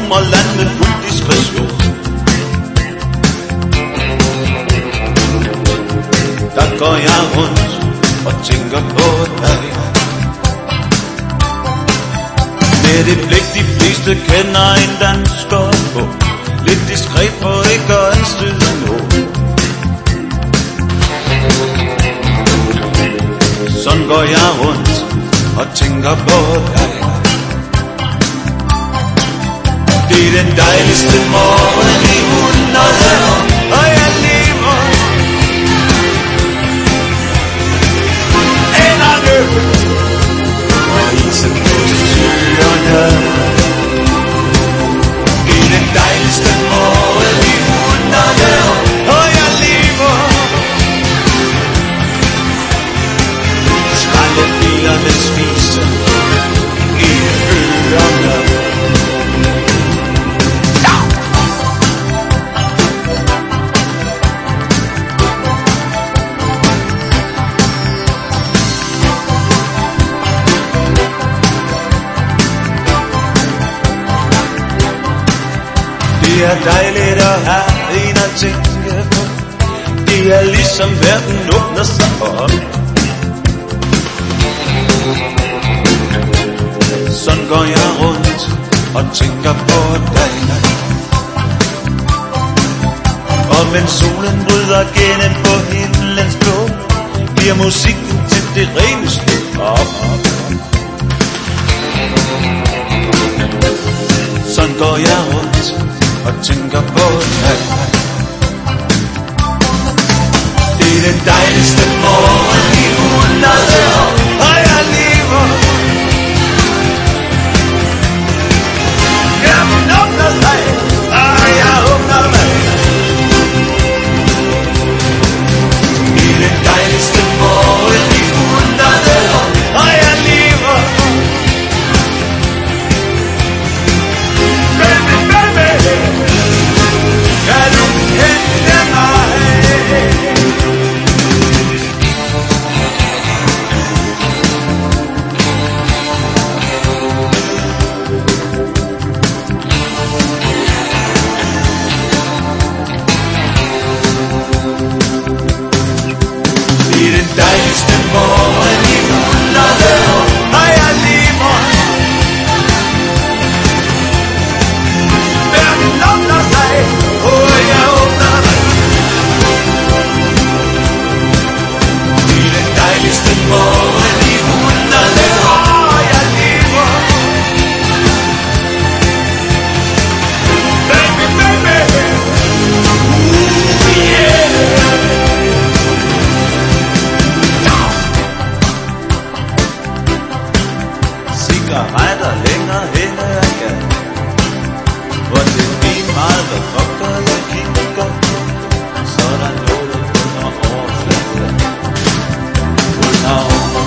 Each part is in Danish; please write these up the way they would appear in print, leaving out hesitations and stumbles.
slumrer land med fuld diskretion. Der går jeg rundt og tænker på dig. Med det blik de fleste kender en dansker på. Lidt diskret for ikke at anstøde nogen. Sådan går jeg rundt og tænker på dig. Det er den dejligste morgen i 100 år, og jeg lever. Enderne og isen på søerne. Det er den dejligste morgen i 100 år, og jeg lever. Skraldebilerne spiser i ørerne. Det er dejligt at have en at tænke på. Det er ligesom verden åbner sig op. Sådan går jeg rundt og tænker på dig. Og mens solen bryder gennem på himlens blå, bliver musikken til det reneste op. Sådan går jeg rundt og tænker på dig. Det er den dejligste morgen i 100 år, og jeg lever. Jamen åbner sig, og jeg åbner mig. Det er den dejligste morgen i 100 år, og jeg lever. Baby, baby, kan du hente mig? Det er den dejligste morgen i 100 år, og jeg lever. Verden åbner sig, og jeg åbner mig. Det er den dejligste morgen i 100 år, og jeg lever. Baby, baby, yeah. Cigaretter længere henne ad gaden, hvor det er lige meget, hvad fucker jeg kigger. Så er der noget under overfladen, under over.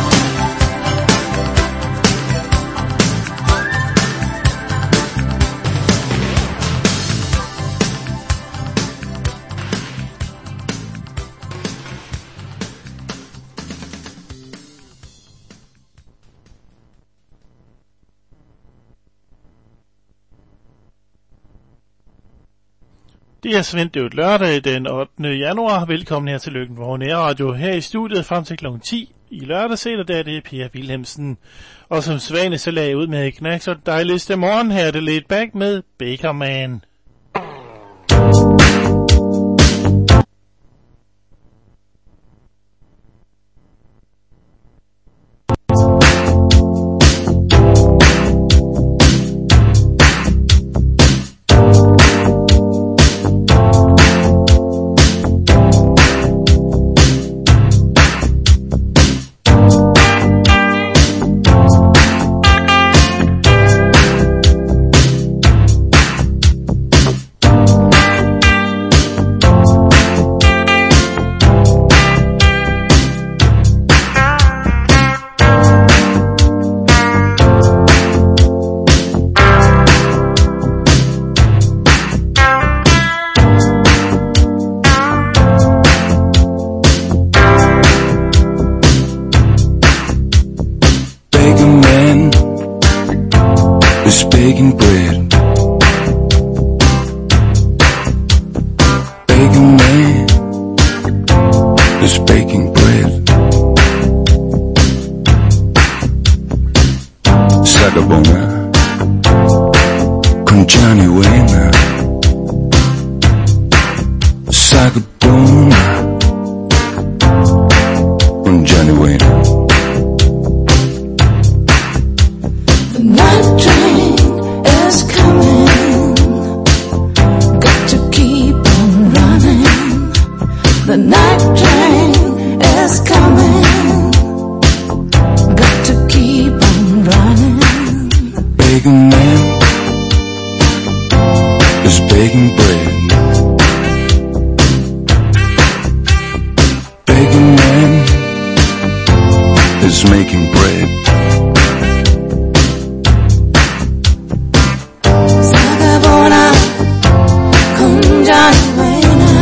Det er Svend, det er jo lørdag den 8. januar. Velkommen her til Løkken på Nærradio. Her i studiet frem til kl. 10 i lørdagssæt, der er det Per Wilhelmsen. Og som svane så lagde jeg ud med Knacks og dejligste morgen. Her er det Laid Back med Baker Man. baking bread. Sagabona con Johnny Wayne. Sagabona con Johnny Wayne. The night train is coming, got to keep on running. The night train is coming, got to keep on running. Baking man is baking bread. Baking man is making bread. Sagabona con Johnny Wayne.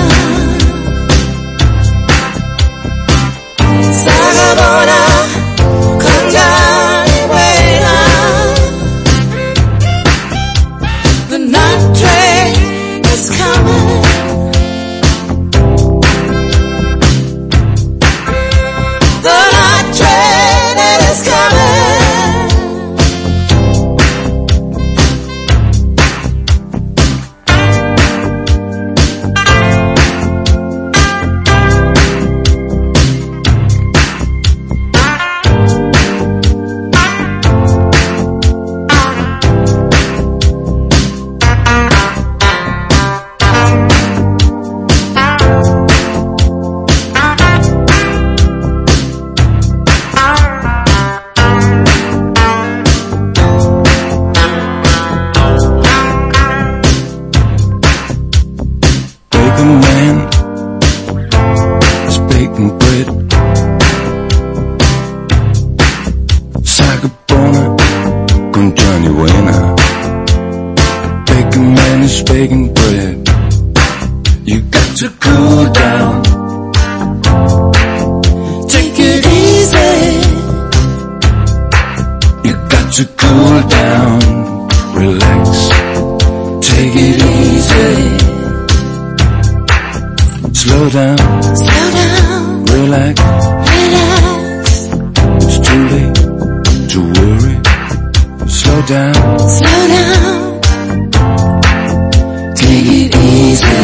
Sagabona con Johnny Wayne. The night train is coming. The night train is coming. Baking man is baking bread. Sagabona con Johnny Wayne. Baking man is baking bread. You got to cool down. Take it easy. You got to cool down. Relax. Take it easy. Slow down. Slow down. Relax. Relax. It's too late to worry. Slow down. Slow down. Take it easy.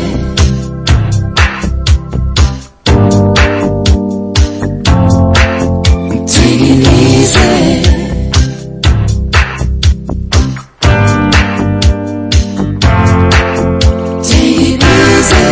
Take it easy. Take it easy.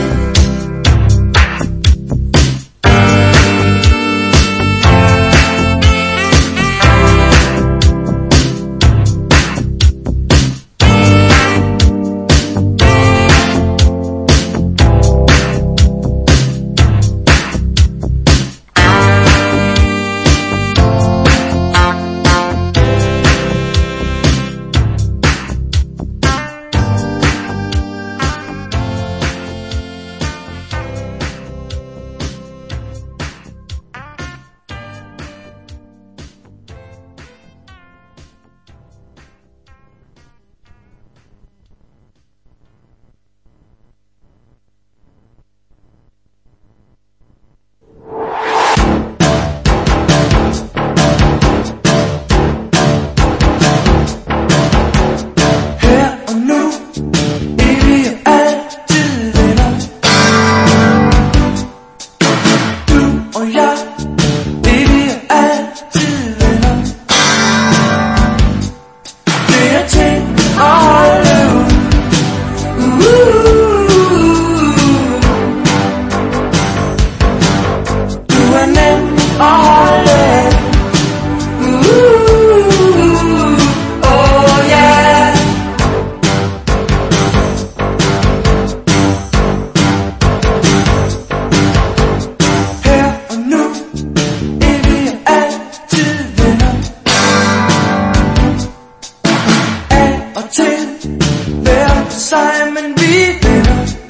Simon Beaver,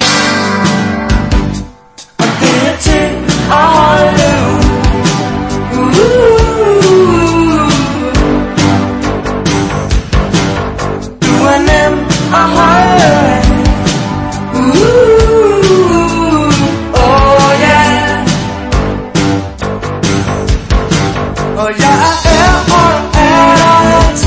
og det er ting at holde Du er nem at holde oh yeah. Og jeg er og er der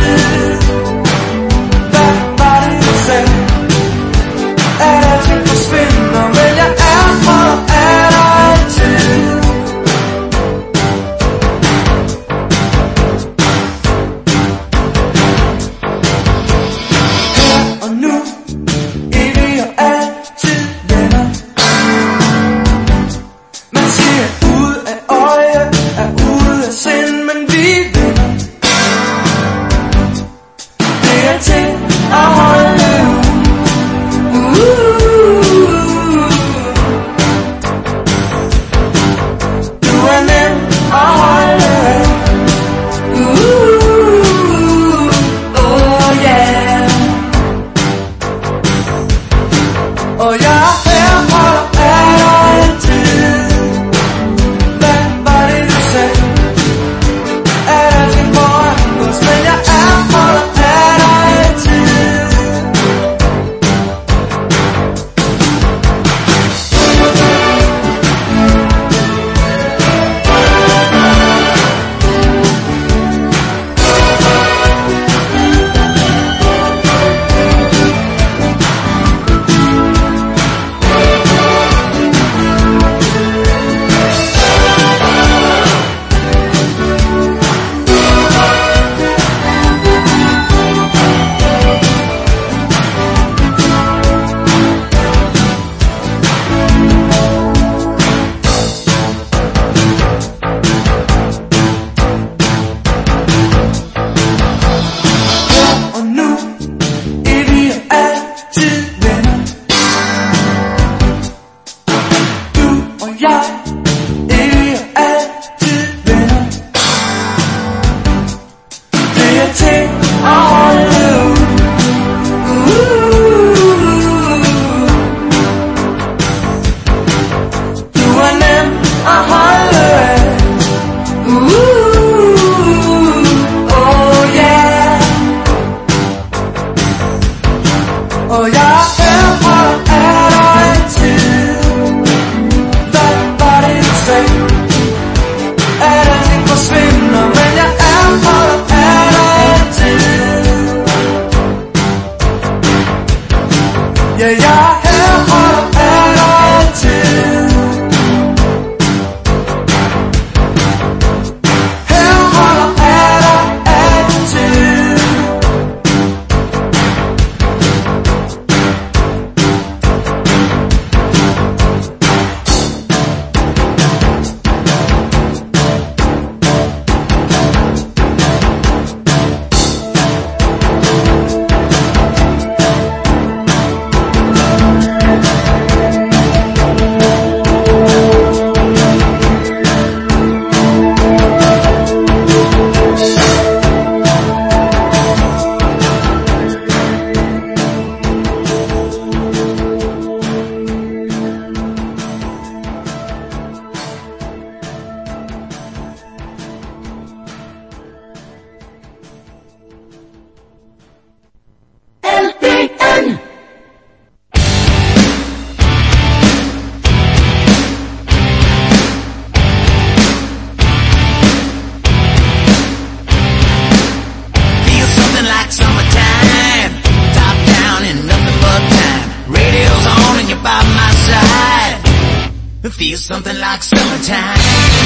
feels something like summertime.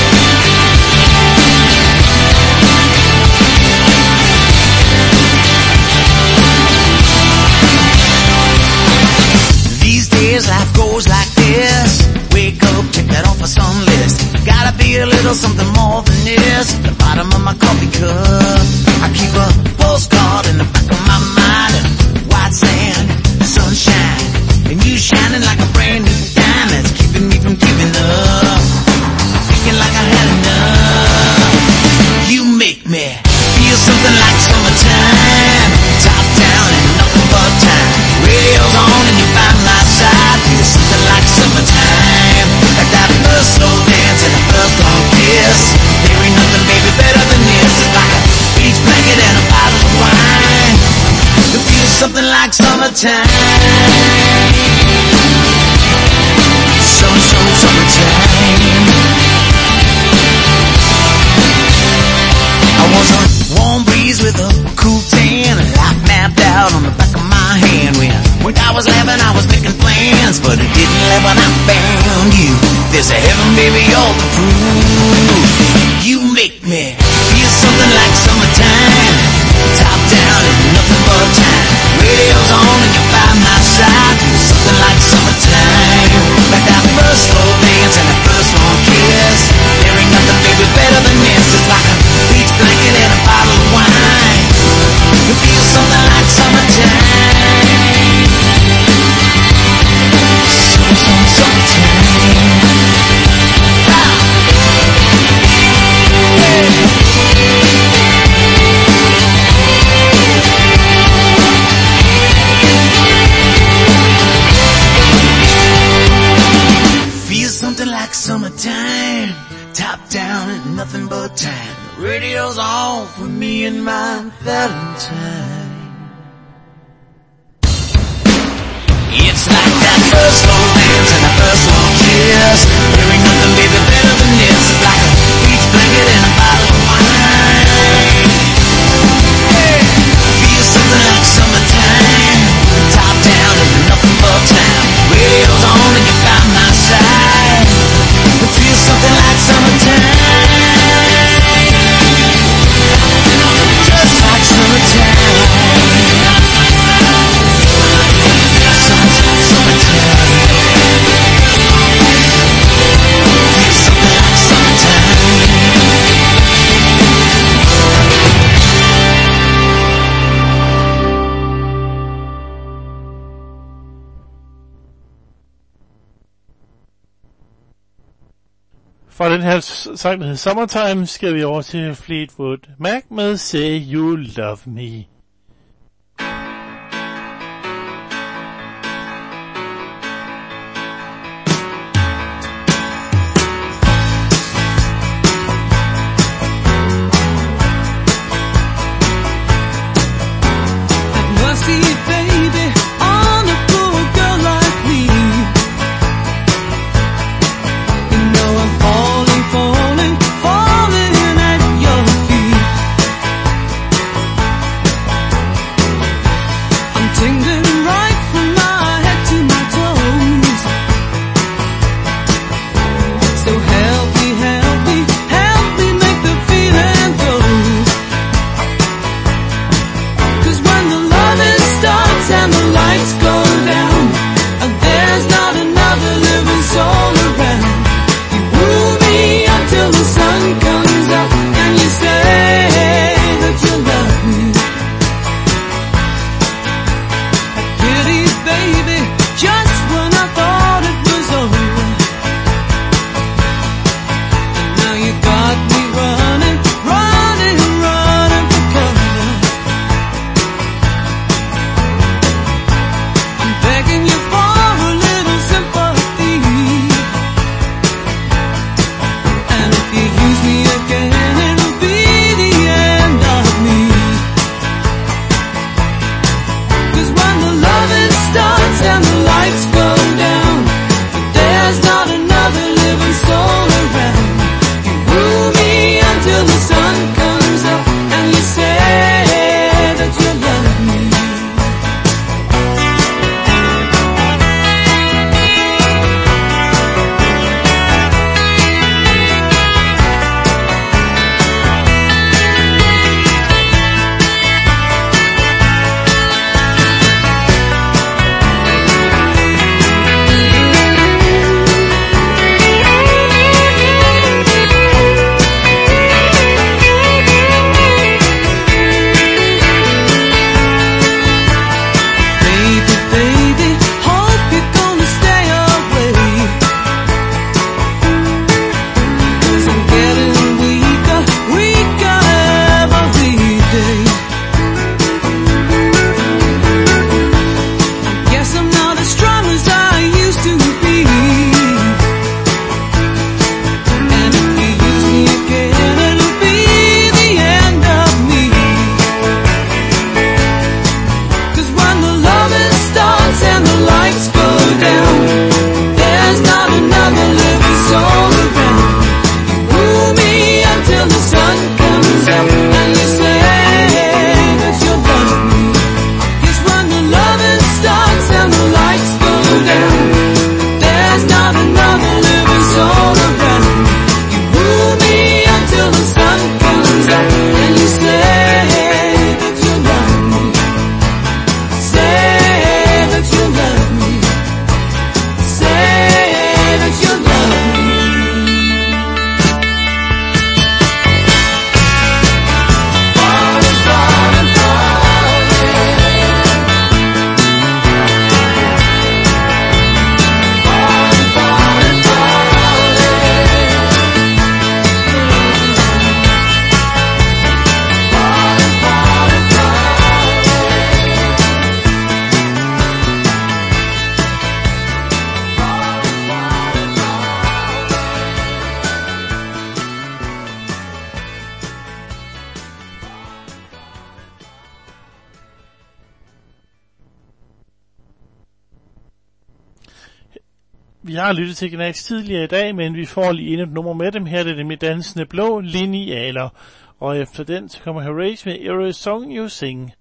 These days life goes like this. Wake up, check that off a sun list. Gotta be a little something more than this. The bottom of my coffee cup, I keep a postcard in the back of my mind. White sand, sunshine, and you shining like a brand new diamond, keeping me from giving up, feeling like I had enough. You make me feel something like summertime. Top down and nothing but time. Radio's on and you're by my side. Feel something like summertime. Like that first slow dance and the first long kiss. There ain't nothing, baby, better than this. It's like a beach blanket and a bottle of wine. It feels something like summertime. Summertime. I was a warm breeze with a cool tan, a life mapped out on the back of my hand. When I was laughing, I was making plans, but it didn't laugh when I found you. There's a heaven, baby, all to prove. You make me feel something like summertime. Top down and nothing but time. Radio's on and you're by my side. Feel something like summertime. Like that first slow dance and that first long kiss. There ain't nothing, baby, better than this. It's like a beach blanket and a bottle of wine. It feels something like summertime. Summertime, top down and nothing but time. The radio's on for me and my Valentine. It's like that first slow dance and the first long kiss. There ain't nothing, baby, better than this. It's like a beach blanket and a bottle of wine. Hey, feels something like summertime. Top down and nothing but time. Radio's on and you're by my side. It feels something like summertime. Just like summertime. Summertime. Feels something like summertime. Fra den her sang, der hedder Summertime, skal vi over til Fleetwood Mac med Say You Love Me. Falling at your feet. Vi har lyttet til Gnags tidligere i dag, men vi får lige endnu et nummer med dem. Her er det nemlig Dansende Blå Linealer. Og efter den, så kommer Horace med Every Song You Sing.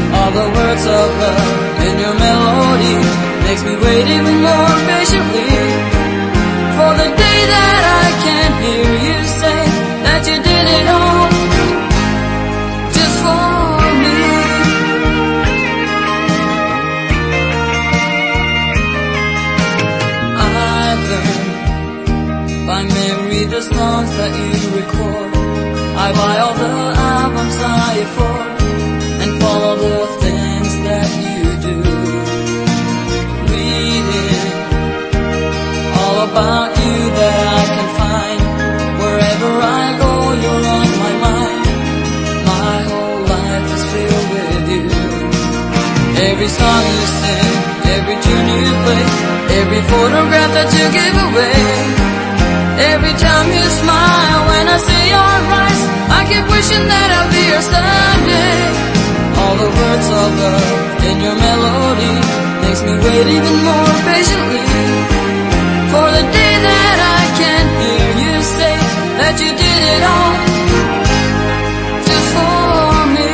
Of love in your melody makes me wait even more patiently. Every song you sing, every tune you play, every photograph that you give away. Every time you smile when I see your eyes, I keep wishing that I'll be your someday. All the words of love in your melody makes me wait even more patiently for the day that I can hear you say that you did it all just for me.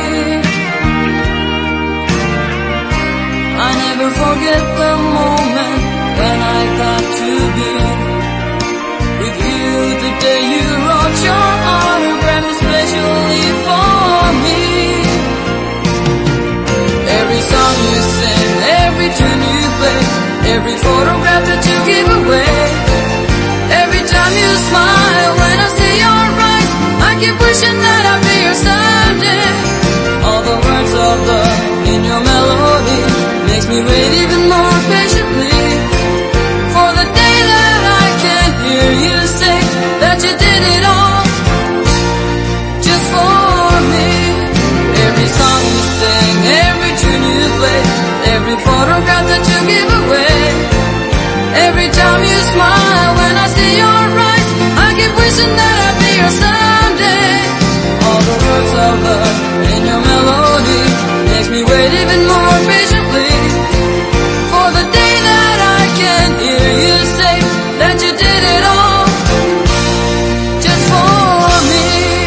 I never forget the moment when I got to be with you, the day you wrote your autograph especially for me. Every song you sing, every tune you play, every photograph that you give away. Every time you smile when I see your eyes, I keep wishing that I'll be your someday. All the words of love in your melody makes me wait even more patiently for the day that I can hear you say that you did it all just for me. Every song you sing, every tune you play, every photograph that you give away. Every time you smile when I see your eyes, I keep wishing that I'd be your someday. All the words of love in your melody makes me wait even more patiently for the day that I can hear you say that you did it all just for me.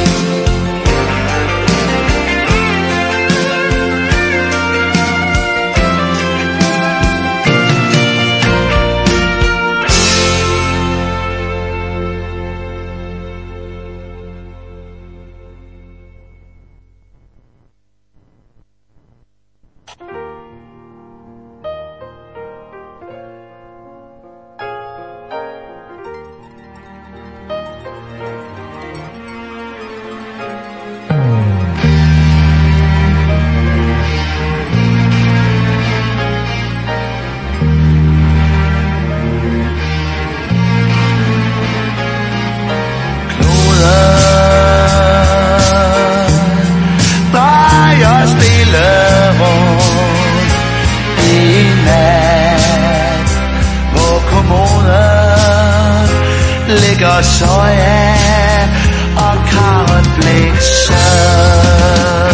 Soja og karret blæser.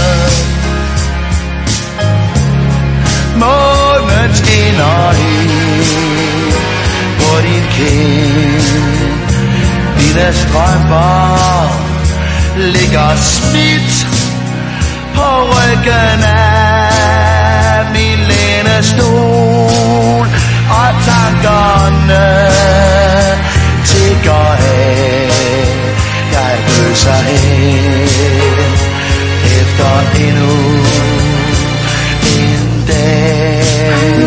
Månen skinner helt på din kind. Dine strømper ligger smidt på ryggen af min lænestol, og tankerne tigger af. Jeg bøser hen efter endnu en dag.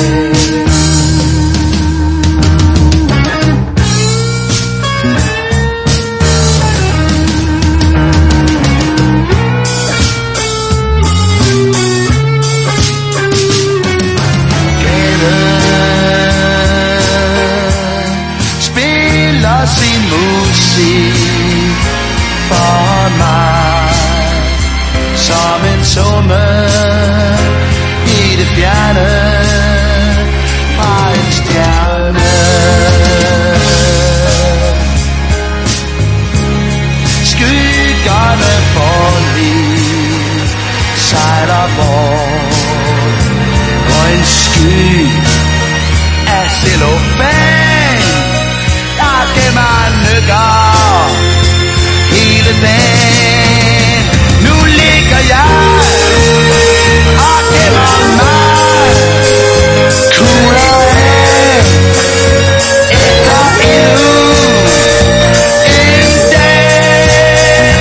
Sin musik for mig som en summe i det fjerne fra en stjerne. Skyggerne forlig sejler bort på en sky af cellofan. Man nykker hele dagen. Nu ligger jeg og gemmer mig, kugler af efter endnu en dag.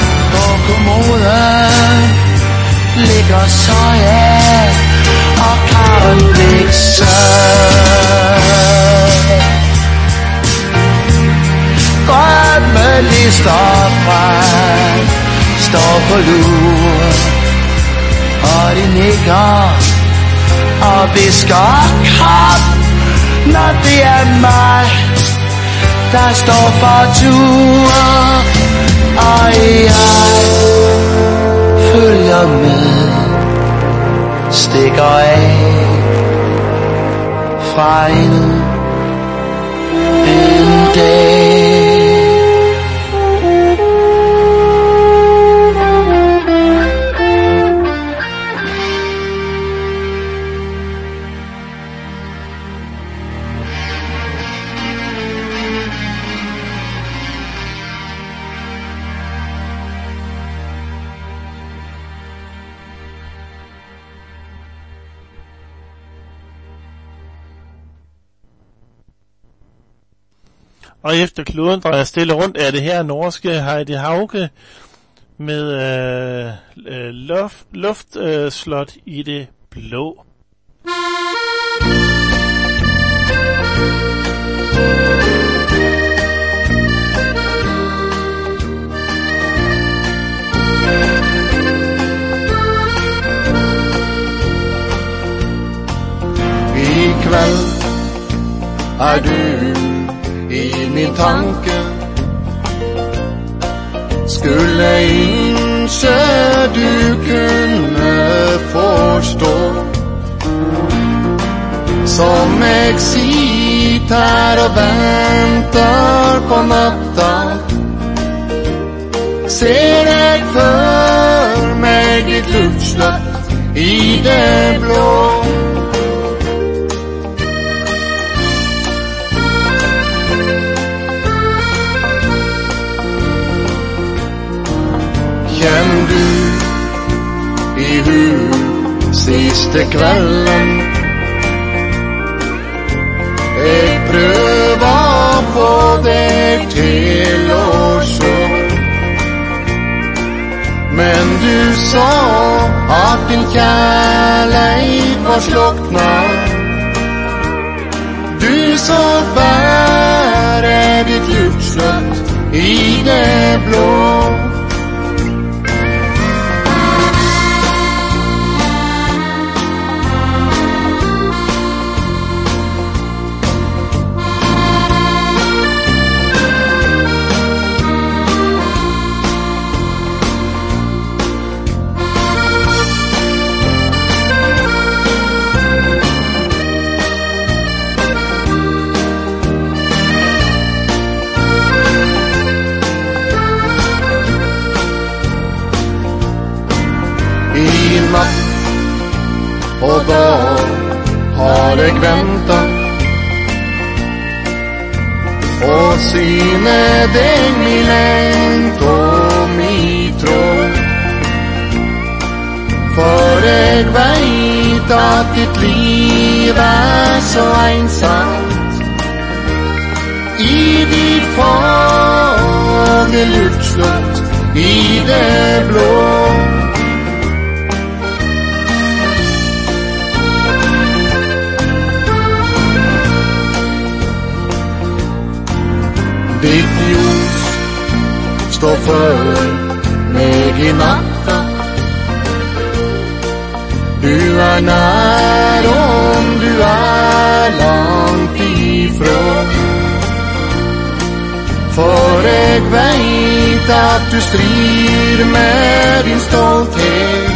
Ligger soja og Godt mødlig står frem, står på lur, og de nikker og visker kom, når det er mig, der står for tur, og jeg følger med, stikker af fra en dag. Og efter kloden drejer stille rundt er det her norske Heidi Hauge med luftslot i det blå. I kväll är du i min tanke, skulle inte du kunna förstå, som jag sitter och väntar på natten, ser jag för mig ditt luftslott i det blå. Känn du i hur sista kvällen jag prövar på dig till och så, men du sa att din kärlek var slocknad. Du sa var är ditt luftslott i det blå. Och då har jag väntat och syne dig min längd och min tro, för jag vet att ditt liv är så ensamt i ditt fagra luftslott i det blå. Ditt ljus står för mig i natten. Du är när om du är långt ifrån. För jag vet att du strider med din stolthet,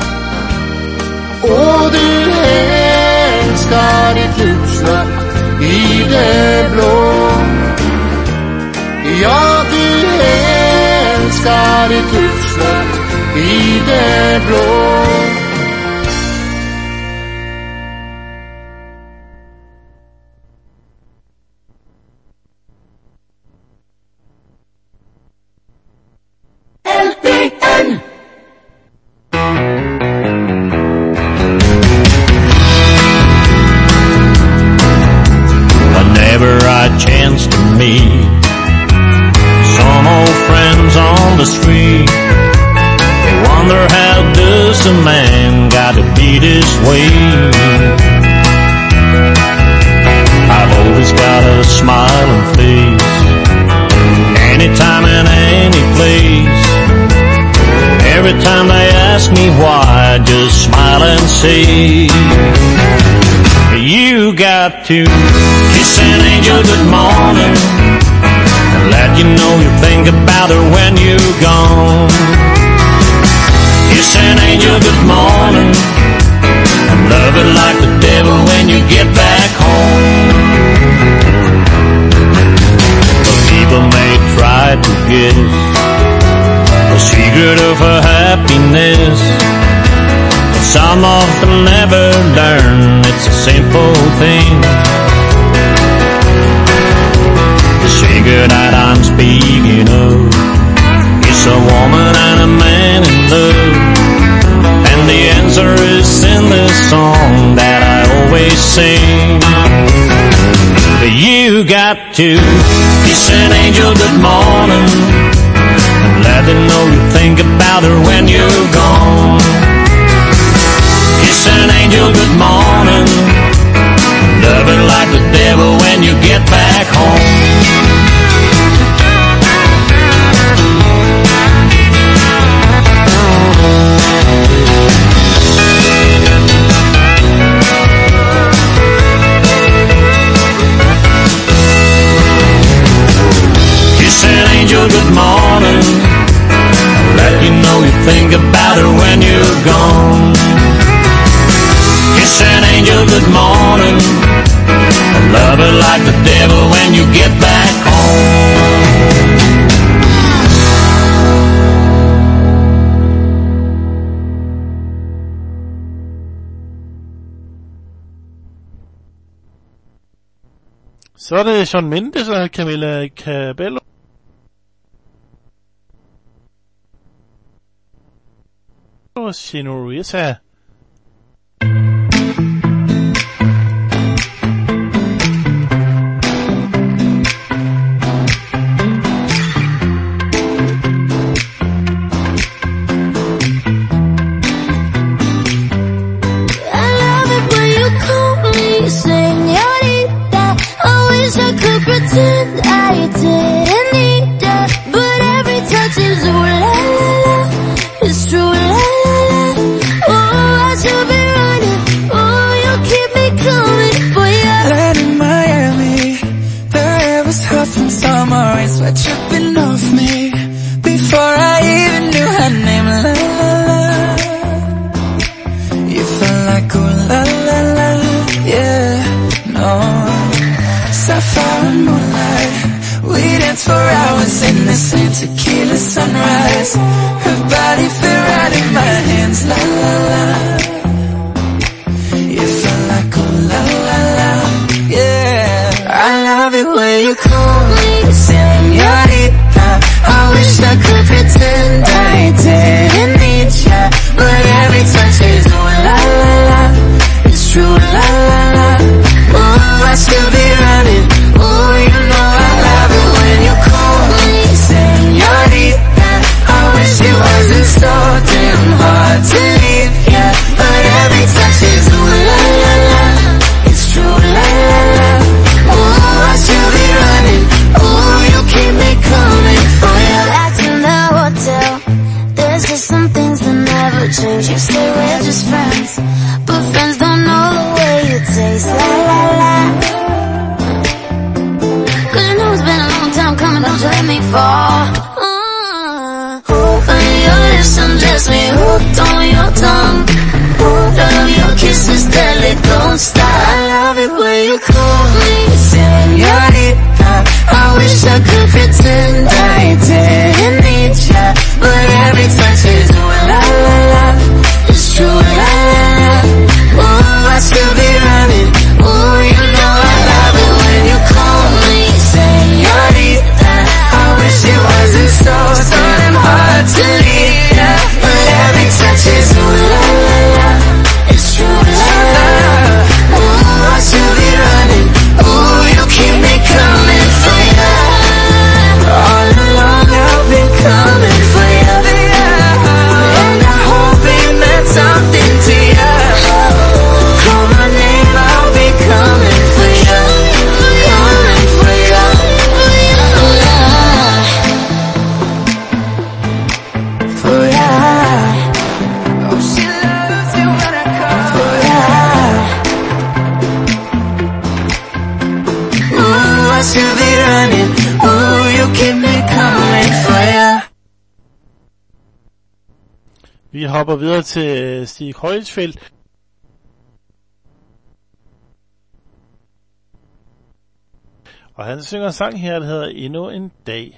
och du älskar ditt luftslott i det blå. Ja, du älskar ditt luftslott i det blå. LPN. Whenever I chance to meet some old friends on the street, they wonder how does a man got to be this way. always got a smiling face. Anytime and any place. Every time they ask me why, I just smile and say, you got to kiss an angel good morning and let you know you think about her when you're gone. Kiss an angel good morning and love it like the devil when you get back home. But people may try to guess the secret of her happiness, but some of them never learn it's a simple thing. The secret that I'm speaking of is a woman and a man in love, and the answer is in this song that I always sing. You got to kiss an angel good morning and let them know you think about her when you're gone. Kiss an angel good morning, love it like the devil when you get back home. Good morning, let you know you think about her when you're gone. Kiss an angel good morning, love her like the devil when you get back home. Så er det Shawn Mendes og Camila Cabello. Senorita. Pretend I didn't need that, but every touch is ooh la la, it's true la la la. Oh, I should be running, oh, you keep me coming, boy, yeah. Land in Miami, the air was hot from summer rain, sweat dripping off me, before I even knew her name, la la la. You felt like ooh la la la, yeah, no. Sapphire and moonlight, we danced for hours in the same tequila sunrise. Her body fit right in my hands, la la la. You felt like oh la la la, yeah. I love it when you call me señorita. I wish I could pretend I didn't need ya, but every touch is oh la la la, it's true la la la. Oh, I still be running. Oh, you know I love it when you call me señorita. I wish it wasn't so damn hard to leave, yeah, but every touch is ooh la la la, it's true la la la. Oh, I still be running. Oh, you keep me coming. Oh, yeah. Back in the hotel, there's just some things that never change. You say we're just friends, but friends don't know the way you taste, la la la. Don't you let me fall. On your lips undress me, hooked on your tongue. Love your kisses, deadly, don't stop. I love it when you call me señorita. I wish I could pretend I didn't need ya, but every touch is ooh la la la, it's true la la la. Oh, I still be running. Oh, you know I love it when you call me señorita. I wish it wasn't so damn hard to leave, yeah, but every touch is ooh la la la, it's true la la la. Oh, I should be running. Oh, Vi hopper videre til Stig Højsfeldt. Og han synger en sang her, der hedder Endnu en dag.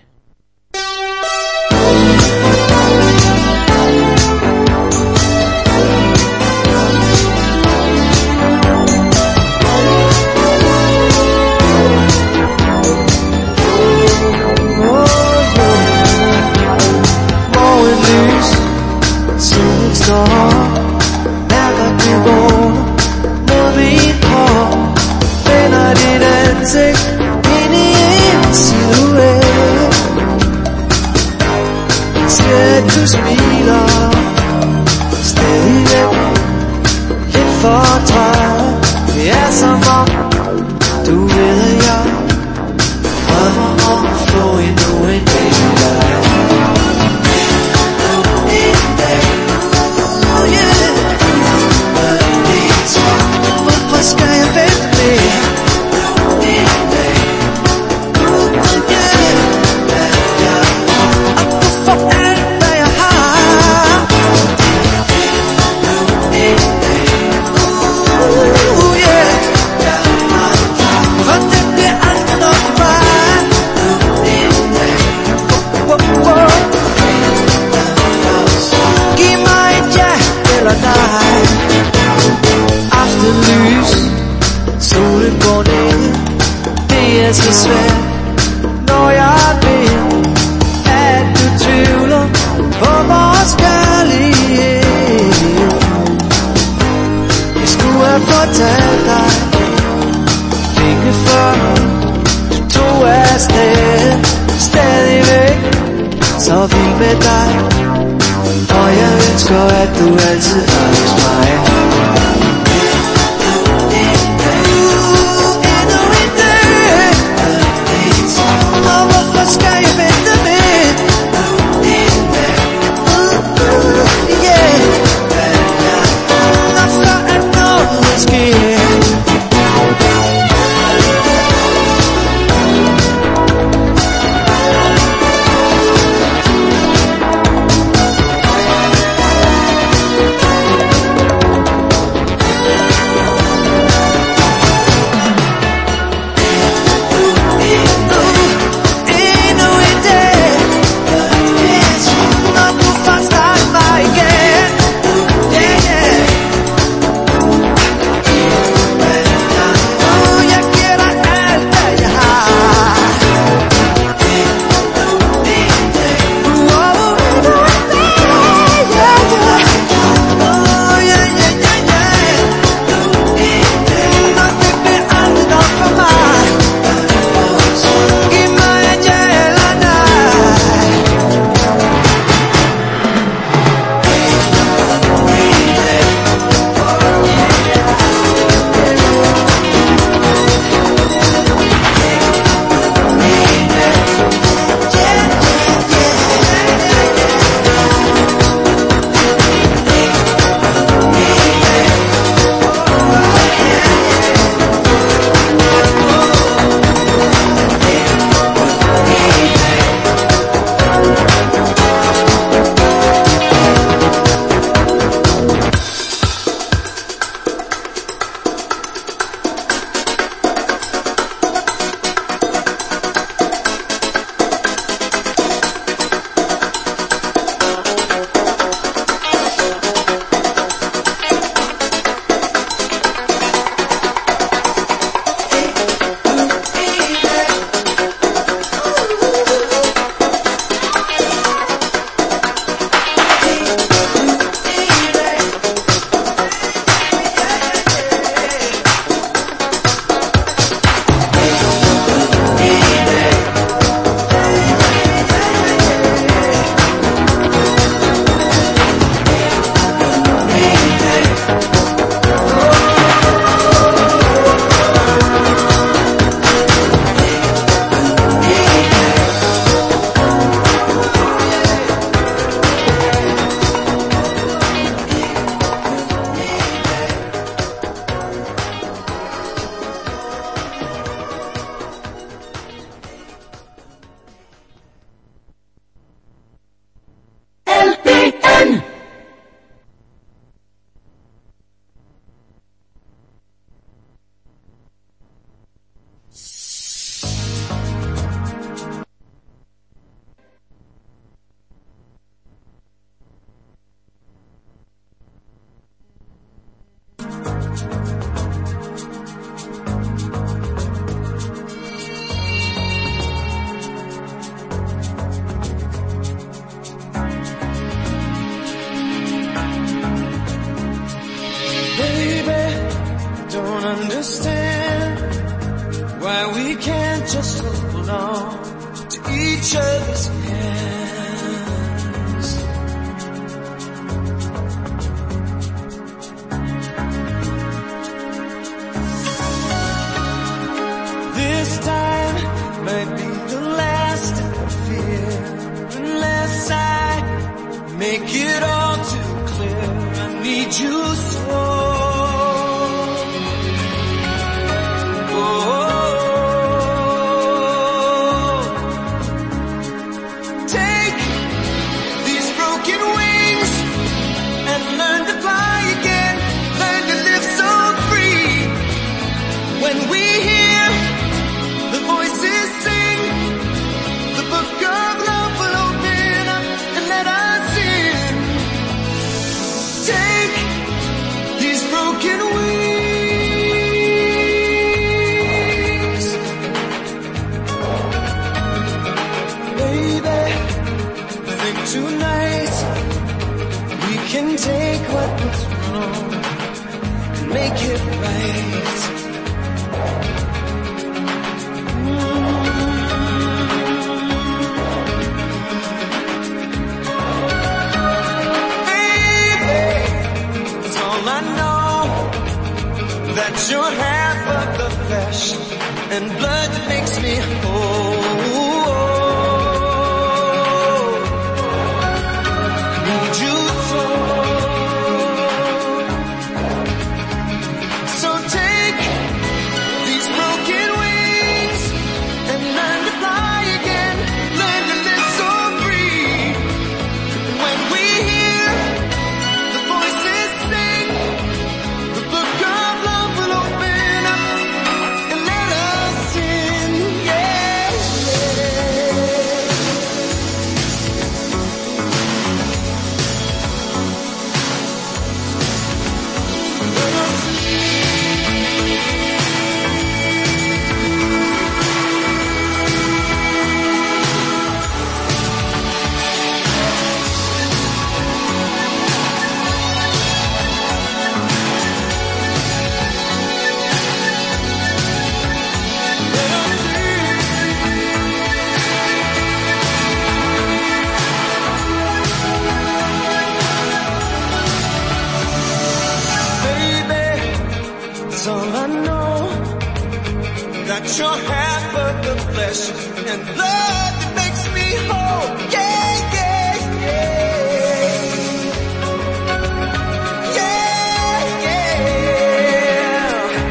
Morgenlys, solen står, mærker du vågner mod min krop, vender dit ansigt ind i en silhuet. Ser at du smiler, stadigvæk lidt fortrædet. Det er som om du ved at jeg drømmer om at få endnu en dag med dig. Hvorfor skal jeg vente med? Og du får alt, hvad jeg har. For det bliver aldrig nok bare. Giv mig et ja eller nej. Aftenlys, solen går ned. Det er så svært, når jeg ved, at du tvivler på vores kærlighed. Jeg skulle have fortalt dig længe før du tog afsted. Stadigvæk så vild med dig, og jeg ønsker at du altid er hos mig. Skal jeg vente med? Yeah. Når før at noget sker. understand why we can't just hold on to each other's hands. This time might be the last I fear, unless I make it all too clear. I need you so. Take what was wrong and make it right. Baby, it's all I know, that you're half of the flesh and blood that makes me whole. You're half of the flesh and blood that makes me whole. Yeah, yeah, yeah. Yeah, yeah.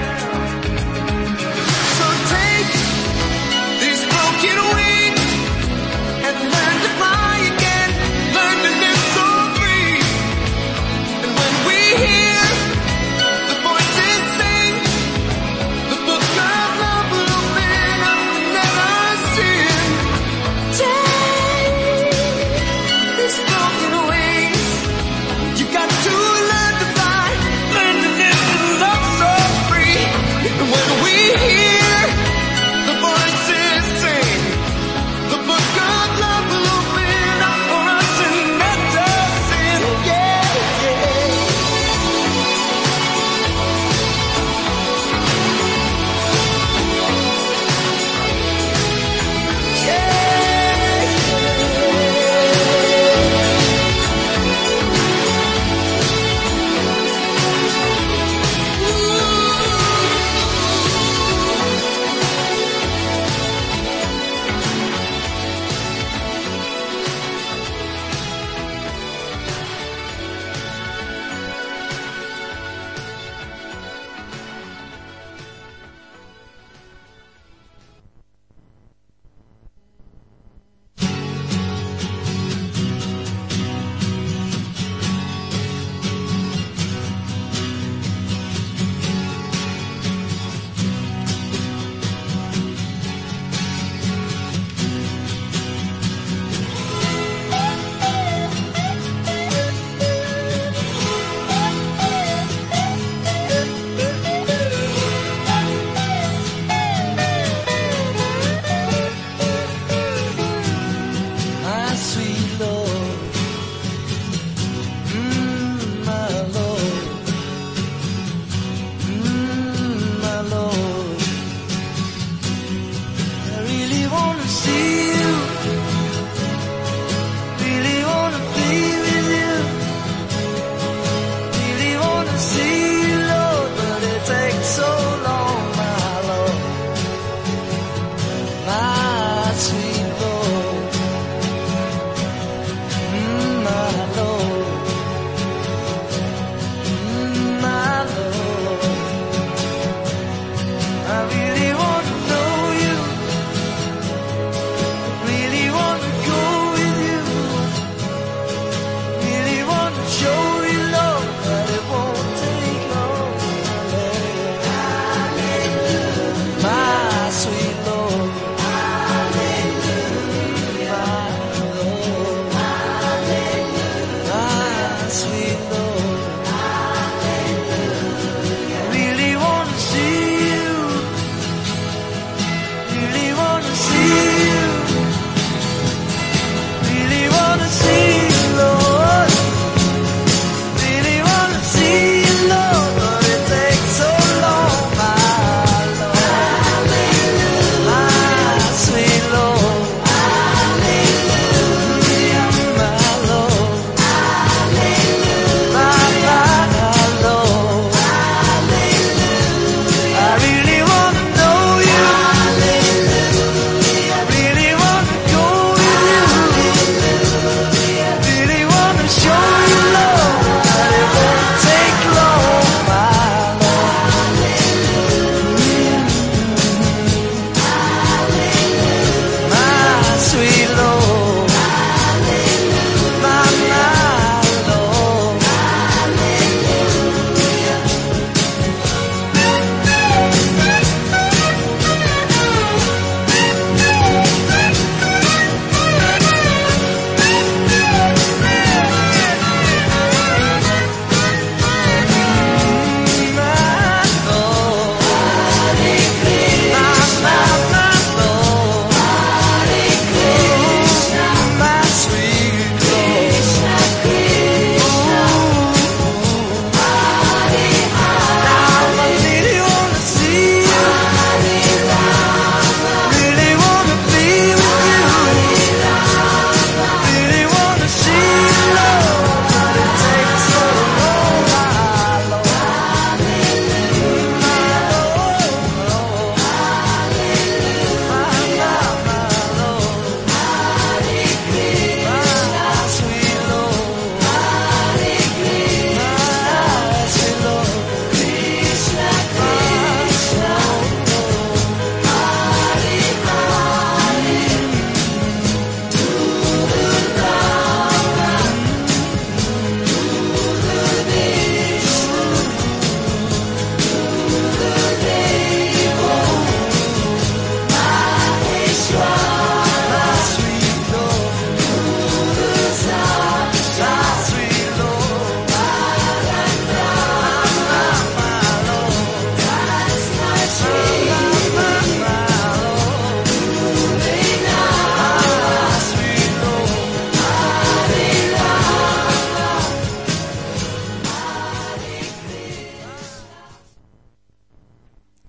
So take these broken wings and learn to fly again. Learn to live so free. And when we hear the voices sing, the book of love will open up and let us in. Take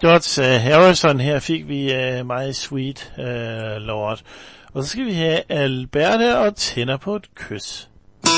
George Harrison. Her fik vi My Sweet Lord. Og så skal vi have Alberte og Tænder på et kys.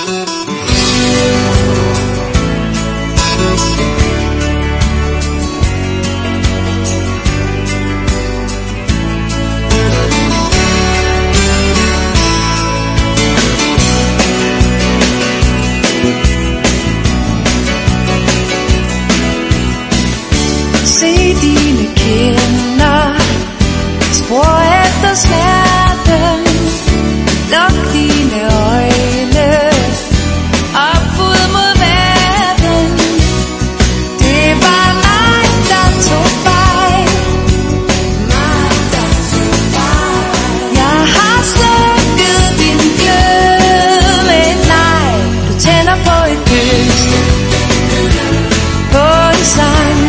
Se dine kinder, spor efter smerten, luk dine øjne, op ud mod verden. Det var mig, der tog fejl. Jeg har slukket din glød med et nej. Du tænder på et kys, på en sang.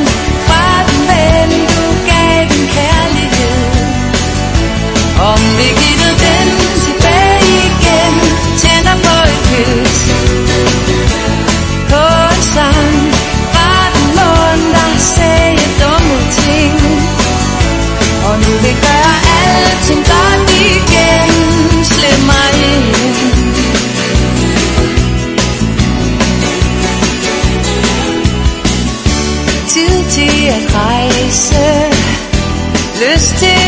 Om vi giver den tilbage igen, tænder på et kys, på en sang fra den mund, der sagde dumme ting. Og nu vil gøre alting godt igen, slip mig ind. Tid til at rejse, lyst til